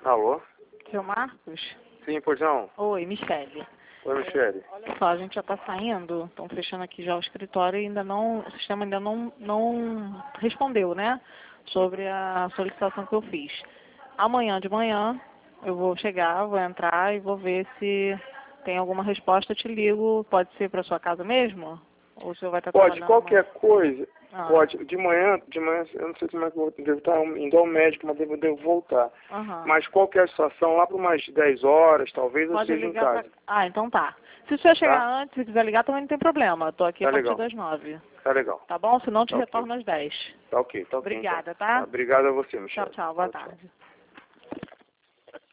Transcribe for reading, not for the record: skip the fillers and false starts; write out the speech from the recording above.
Alô? Seu Marcos? Sim, pois não. Oi, Michele. Oi, Michele. Olha só, a gente já está saindo, estão fechando aqui já o escritório e ainda não, o sistema ainda não respondeu, né? Sobre a solicitação que eu fiz. Amanhã de manhã eu vou chegar, vou entrar e vou ver se tem alguma resposta, eu te ligo. Pode ser para sua casa mesmo? Ou o senhor vai estar Pode, trabalhando qualquer amanhã? coisa. Ah. Pode. De manhã, eu não sei como é que eu devo estar indo ao médico, mas devo voltar. Aham. Mas qualquer situação, lá para umas 10 horas, talvez eu Pode esteja em ligar casa. pra... Ah, então tá. Se o senhor chegar Tá? antes, se quiser ligar, também não tem problema. Estou aqui a Tá partir legal. das 9. Tá legal. Tá bom? Se não, te Tá ok. retorno às 10. Tá ok, tá ok. Obrigada, Então. tá? Obrigado a você, Tchau, Michele. tchau. Boa tarde.